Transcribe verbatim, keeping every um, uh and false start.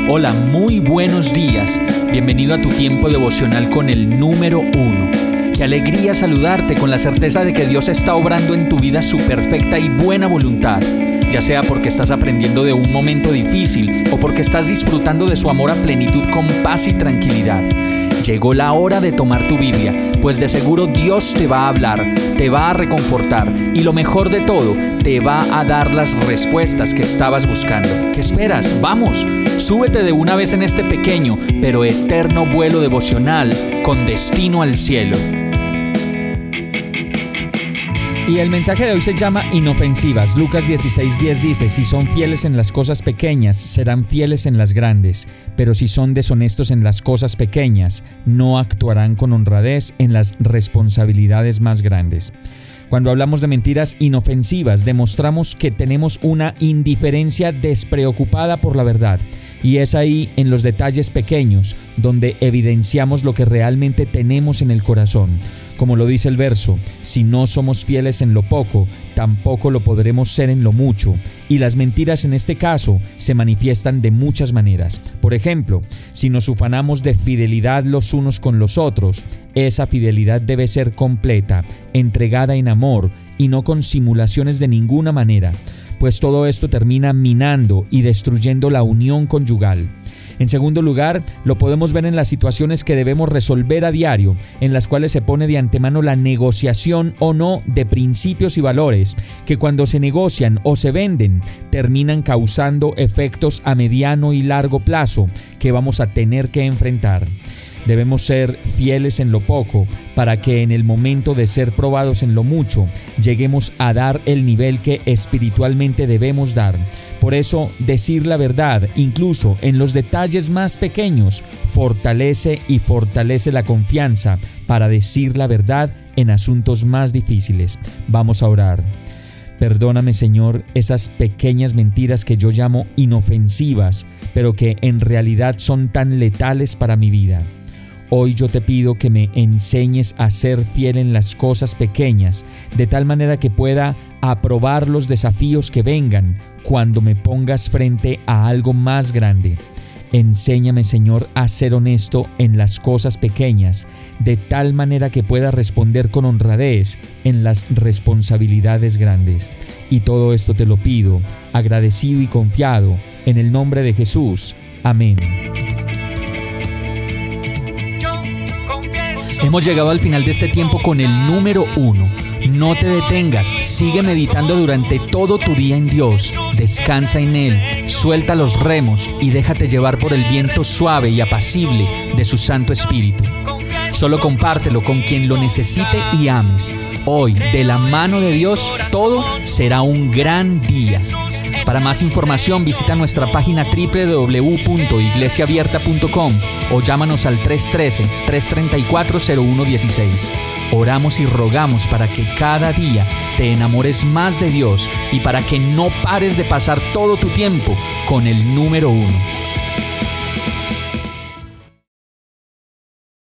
Hola, muy buenos días. Bienvenido a tu tiempo devocional con el número uno. Qué alegría saludarte con la certeza de que Dios está obrando en tu vida su perfecta y buena voluntad, ya sea porque estás aprendiendo de un momento difícil o porque estás disfrutando de su amor a plenitud con paz y tranquilidad. Llegó la hora de tomar tu Biblia, pues de seguro Dios te va a hablar, te va a reconfortar y lo mejor de todo, te va a dar las respuestas que estabas buscando. ¿Qué esperas? ¡Vamos! Súbete de una vez en este pequeño pero eterno vuelo devocional con destino al cielo. Y el mensaje de hoy se llama Inofensivas. Lucas dieciséis diez dice: si son fieles en las cosas pequeñas, serán fieles en las grandes. Pero si son deshonestos en las cosas pequeñas, no actuarán con honradez en las responsabilidades más grandes. Cuando hablamos de mentiras inofensivas, demostramos que tenemos una indiferencia despreocupada por la verdad. Y es ahí, en los detalles pequeños, donde evidenciamos lo que realmente tenemos en el corazón. Como lo dice el verso, si no somos fieles en lo poco, tampoco lo podremos ser en lo mucho. Y las mentiras en este caso se manifiestan de muchas maneras. Por ejemplo, si nos ufanamos de fidelidad los unos con los otros, esa fidelidad debe ser completa, entregada en amor y no con simulaciones de ninguna manera, pues todo esto termina minando y destruyendo la unión conyugal. En segundo lugar, lo podemos ver en las situaciones que debemos resolver a diario, en las cuales se pone de antemano la negociación o no de principios y valores, que cuando se negocian o se venden, terminan causando efectos a mediano y largo plazo que vamos a tener que enfrentar. Debemos ser fieles en lo poco para que en el momento de ser probados en lo mucho, lleguemos a dar el nivel que espiritualmente debemos dar. Por eso, decir la verdad, incluso en los detalles más pequeños, fortalece y fortalece la confianza para decir la verdad en asuntos más difíciles. Vamos a orar. Perdóname, Señor, esas pequeñas mentiras que yo llamo inofensivas, pero que en realidad son tan letales para mi vida. Hoy yo te pido que me enseñes a ser fiel en las cosas pequeñas, de tal manera que pueda aprobar los desafíos que vengan cuando me pongas frente a algo más grande. Enséñame, Señor, a ser honesto en las cosas pequeñas, de tal manera que pueda responder con honradez en las responsabilidades grandes. Y todo esto te lo pido, agradecido y confiado, en el nombre de Jesús. Amén. Hemos llegado al final de este tiempo con el número uno. No te detengas, sigue meditando durante todo tu día en Dios. Descansa en Él, suelta los remos y déjate llevar por el viento suave y apacible de su Santo Espíritu. Solo compártelo con quien lo necesite y ames. Hoy, de la mano de Dios, todo será un gran día. Para más información, visita nuestra página doble u doble u doble u punto iglesia abierta punto com o llámanos al tres uno tres, tres tres cuatro, cero uno uno seis. Oramos y rogamos para que cada día te enamores más de Dios y para que no pares de pasar todo tu tiempo con el número uno.